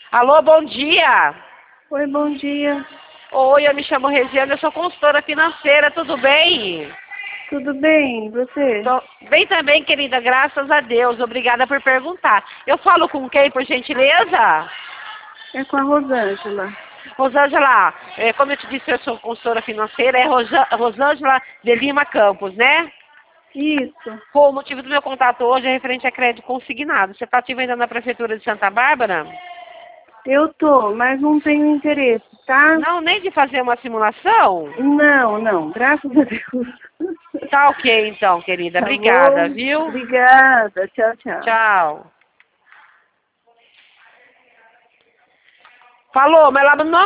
Alô, bom dia. Oi, bom dia. Oi, eu me chamo Regiane, eu sou consultora financeira, tudo bem? Tudo bem? E você? Tô bem também, querida, graças a Deus. Obrigada por perguntar. Eu falo com quem, por gentileza? É com a Rosângela. Rosângela, como eu te disse, eu sou consultora financeira, é Rosângela de Lima Campos, né? Isso. Pô, o motivo do meu contato hoje é referente a crédito consignado. Você está ativa ainda na Prefeitura de Santa Bárbara? Eu tô, mas não tenho interesse, tá? Não, nem de fazer uma simulação? Não, não. Graças a Deus. Tá ok, então, querida. Tá Obrigada, bom? viu? Obrigada. Tchau, tchau. Tchau. Falou, mas lá no